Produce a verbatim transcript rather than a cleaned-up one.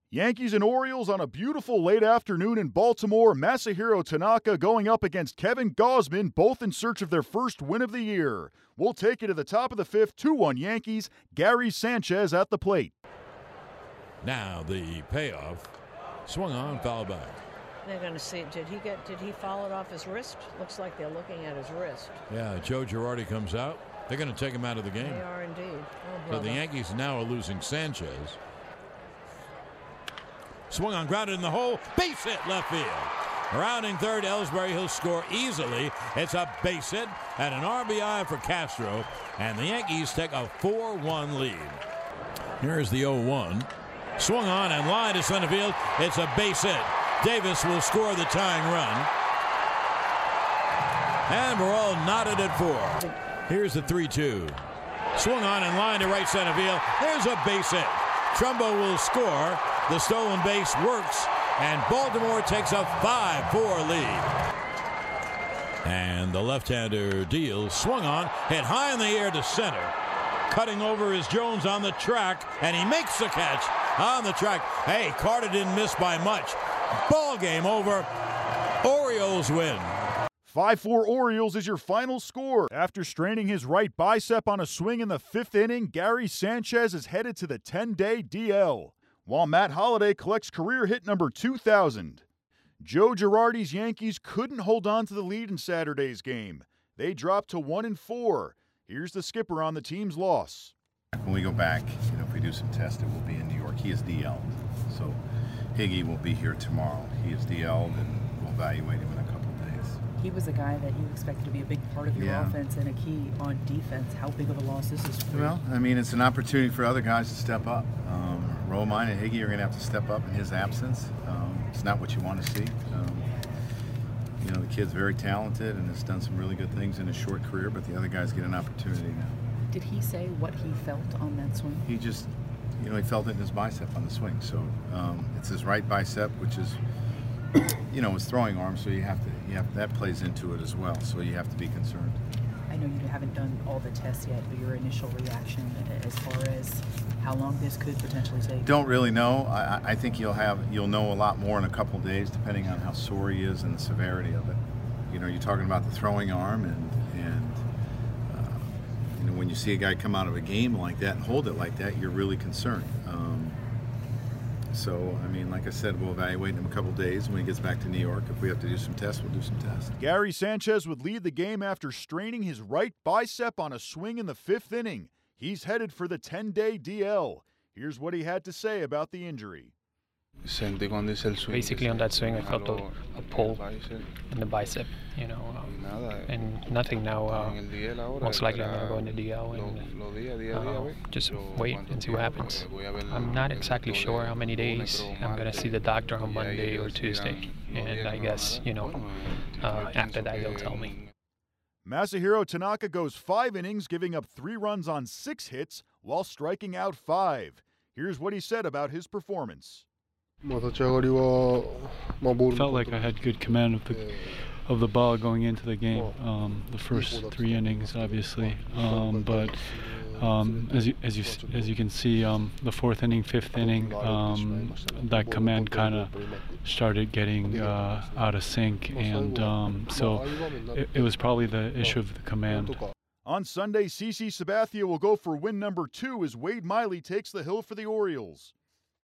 Yankees and Orioles on a beautiful late afternoon in Baltimore. Masahiro Tanaka going up against Kevin Gausman, both in search of their first win of the year. We'll take it to the top of the fifth, two one Yankees. Gary Sanchez at the plate. Now the payoff. Swung on, foul back. They're going to see, did he get, did he foul it off his wrist? Looks like they're looking at his wrist. Yeah, Joe Girardi comes out. They're going to take him out of the game. They are indeed. Oh, so the Yankees now are losing Sanchez. Swung on, grounded in the hole. Base hit left field. Rounding third, Ellsbury, he'll score easily. It's a base hit and an R B I for Castro. And the Yankees take a four one lead. Here's the oh one. Swung on and line to center field. It's a base hit. Davis will score the tying run. And we're all knotted at four. Here's the three two. Swung on and line to right center field. There's a base hit. Trumbo will score. The stolen base works, and Baltimore takes a five four lead. And the left-hander deals. Swung on, hit high in the air to center. Cutting over is Jones on the track, and he makes the catch on the track. Hey, Carter didn't miss by much. Ball game over. Orioles win. five four Orioles is your final score. After straining his right bicep on a swing in the fifth inning, Gary Sanchez is headed to the ten-day D L, while Matt Holliday collects career hit number two thousand. Joe Girardi's Yankees couldn't hold on to the lead in Saturday's game. They dropped to one and four. Here's the skipper on the team's loss. When we go back, you know, if we do some tests, it will be in New York. He is D L'd, so Higgy will be here tomorrow. He is D L'd, and we'll evaluate him in a couple of days. He was a guy that you expected to be a big part of your yeah. offense and a key on defense. How big of a loss this is for you? Well, I mean, it's an opportunity for other guys to step up. Um, Romine and Higgy are going to have to step up in his absence. Um, it's not what you want to see. Um, you know, the kid's very talented and has done some really good things in his short career, but the other guys get an opportunity now. Did he say what he felt on that swing? He just, you know, he felt it in his bicep on the swing. So um, it's his right bicep, which is, you know, his throwing arm. So you have to, you have that plays into it as well. So you have to be concerned. I know you haven't done all the tests yet, but your initial reaction as far as how long this could potentially take? Don't really know. I, I think you'll have, you'll know a lot more in a couple of days, depending on how sore he is and the severity of it. You know, you're talking about the throwing arm, and and uh, you know, when you see a guy come out of a game like that and hold it like that, you're really concerned. Um, So, I mean, like I said, we'll evaluate him in a couple days. When he gets back to New York, if we have to do some tests, we'll do some tests. Gary Sanchez would lead the game after straining his right bicep on a swing in the fifth inning. He's headed for the ten-day D L. Here's what he had to say about the injury. Basically, on that swing, I felt a, a pull in the bicep, you know, um, and nothing now. Uh, most likely, I'm going to go into D L and uh, just wait and see what happens. I'm not exactly sure how many days. I'm going to see the doctor on Monday or Tuesday, and I guess, you know, uh, after that, he'll tell me. Masahiro Tanaka goes five innings, giving up three runs on six hits while striking out five. Here's what he said about his performance. Felt like I had good command of the of the ball going into the game. Um, the first three innings, obviously, um, but um, as you as you as you can see, um, the fourth inning, fifth inning, um, that command kind of started getting uh, out of sync, and um, so it, it was probably the issue of the command. On Sunday, CeCe Sabathia will go for win number two as Wade Miley takes the hill for the Orioles.